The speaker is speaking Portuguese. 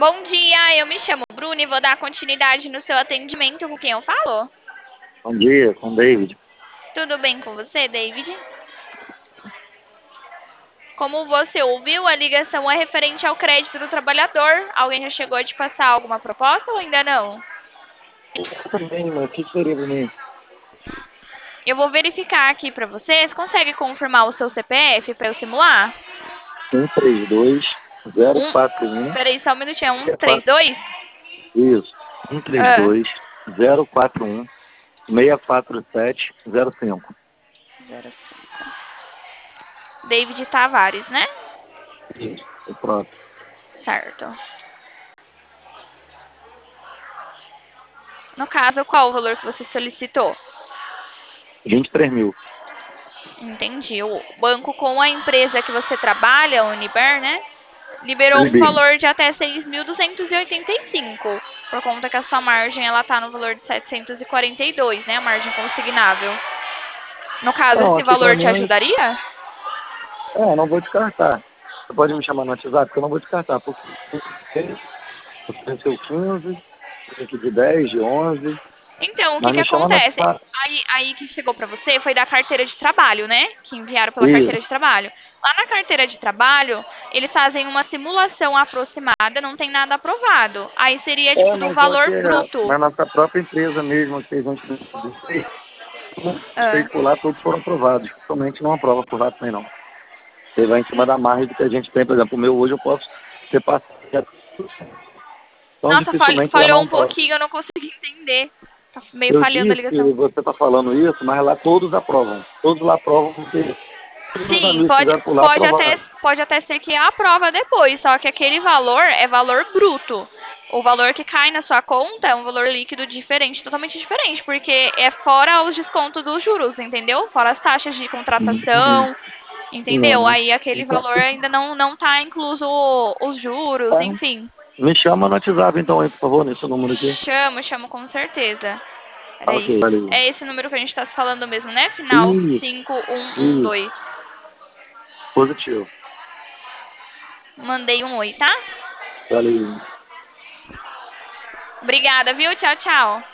Bom dia, eu me chamo Bruna e vou dar continuidade no seu atendimento com quem eu falo. Bom dia, com o David. Tudo bem com você, David? Como você ouviu, a ligação é referente ao crédito do trabalhador. Alguém já chegou a te passar alguma proposta ou ainda não? Também, mas o que seria para mim? Eu vou verificar aqui para você. Você consegue confirmar o seu CPF para eu simular? 132 Um, 041 peraí, só um minutinho. É é quatro- 132? isso. Ah, 132 041 64705. 05. David Tavares, né? Isso, o próprio. Certo. No caso, qual o valor que você solicitou? 23 mil. Entendi. O banco com a empresa que você trabalha, a Uniber, né? Liberou um Libino. valor de até 6.285, por conta que a sua margem ela tá no valor de 742, né? A margem consignável. No caso, Não, esse aqui para valor te mim, ajudaria? eu não vou descartar. Você pode me chamar no WhatsApp, porque eu não vou descartar. Porque ofereceu 15, aqui de 10, de 11, Então, o que mas que me chama no acontece? WhatsApp. Aí que chegou para você foi da carteira de trabalho, né? Que enviaram pela Isso. carteira de trabalho. Lá na carteira de trabalho, eles fazem uma simulação aproximada, não tem nada aprovado. Aí seria tipo do Mas só que valor bruto. na nossa própria empresa mesmo, que a gente Ah, fez por lá, todos foram aprovados. Somente não aprova por lá também não. Você vai em cima da margem do que a gente tem, por exemplo, o meu hoje eu posso ter passado. Então nossa, dificilmente lá falhou não um aprova. pouquinho, eu não consegui entender. Tá meio Eu falhando a disse que ligação. você está falando isso, mas lá todos aprovam. Todos lá aprovam porque todos os Sim, amigos que fizeram por lá aprovaram. pode até ser que aprova depois, só que aquele valor é valor bruto. O valor que cai na sua conta é um valor líquido diferente, totalmente diferente, porque é fora os descontos dos juros, entendeu? Fora as taxas de Uhum. contratação, entendeu? Não. Aí aquele Então, valor ainda não tá incluso os juros, tá. enfim. Me chama no WhatsApp então aí, por favor, nesse número aqui. Chamo com certeza. Ah, ok, Peraí. valeu. É esse número que a gente tá se falando mesmo, né? Final Isso, 5112. isso. Positivo. Mandei um oi, tá? Valeu. Obrigada, viu? Tchau, tchau.